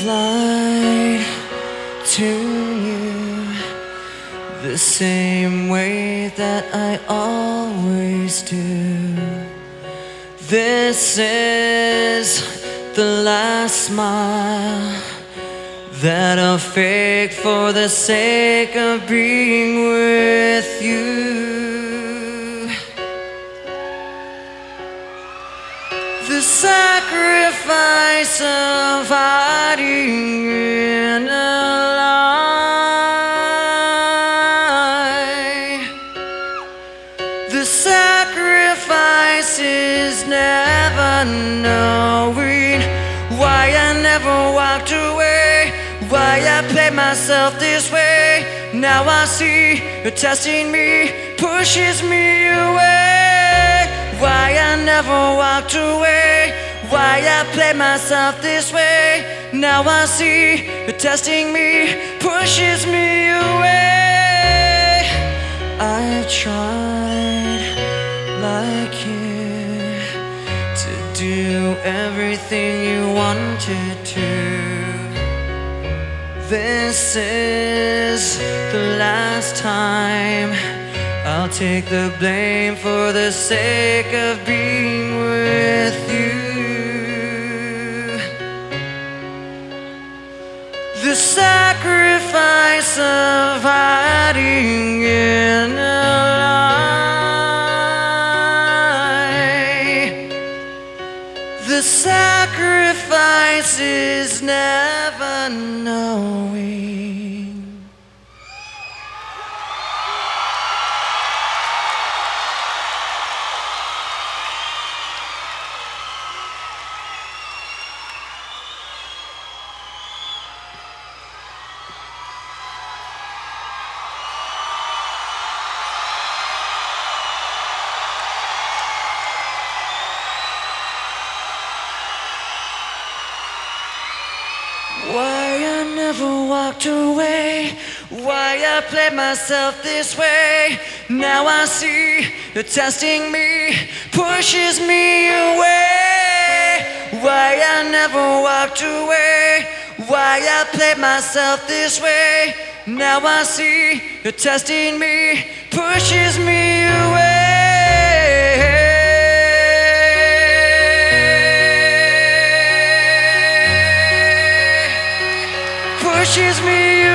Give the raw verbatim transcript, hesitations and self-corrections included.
lied to you the same way that I always do. This is the last smile that I'll fake for the sake of being with you. The sacrifice of hiding in a lie. The sacrifice is never knowing why I never walked away, why I played myself this way. Now I see you're testing me, pushes me away. Why I never walked away, why I played myself this way. Now I see you're testing me, pushes me away. I've tried like you to do everything you wanted to. This is the last time I'll take the blame for the sake of being with you. The sacrifice of hiding in a lie. The sacrifice is never knowing. Why I never walked away, why I played myself this way. Now I see you're testing me, pushes me away. Why I never walked away, why I played myself this way. Now I see you're testing me, pushes me away. Pushes me